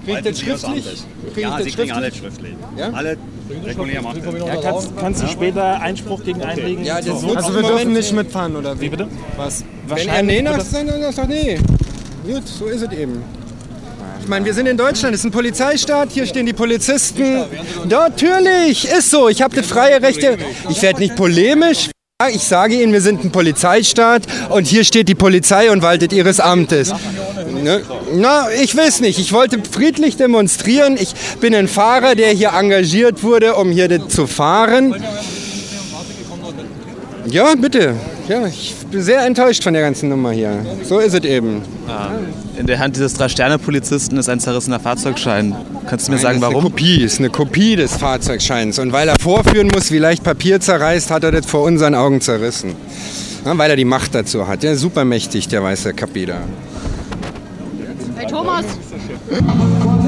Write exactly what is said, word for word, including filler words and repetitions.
Kriege ich das schriftlich? Krieg Ja, ich Sie das kriegen schriftlich? alles schriftlich. Ja? Alle regulär machen. Ja, kannst, kannst du später Einspruch gegen einlegen? Ja, das So. nutzt Also wir Moment dürfen nicht nicht. mitfahren, oder wie? Wie bitte? Was? Wenn er nee sagt, dann sagt nee. Gut, so ist es eben. Ich meine, wir sind in Deutschland, es ist ein Polizeistaat, hier stehen die Polizisten. Natürlich, ist so, ich habe das freie Rechte. Ich werde nicht polemisch. Ich sage Ihnen, wir sind ein Polizeistaat und hier steht die Polizei und waltet ihres Amtes. Ne? Na, ich weiß nicht. Ich wollte friedlich demonstrieren. Ich bin ein Fahrer, der hier engagiert wurde, um hier das zu fahren. Ja, bitte. Ja, ich bin sehr enttäuscht von der ganzen Nummer hier. So ist es eben. In der Hand dieses Drei-Sterne-Polizisten ist ein zerrissener Fahrzeugschein. Kannst du mir Nein, sagen, das ist warum? Eine Kopie, ist eine Kopie des Fahrzeugscheins. Und weil er vorführen muss, wie leicht Papier zerreißt, hat er das vor unseren Augen zerrissen. Ja, weil er die Macht dazu hat. Ja, super mächtig, der weiße Kapida. Hey Thomas!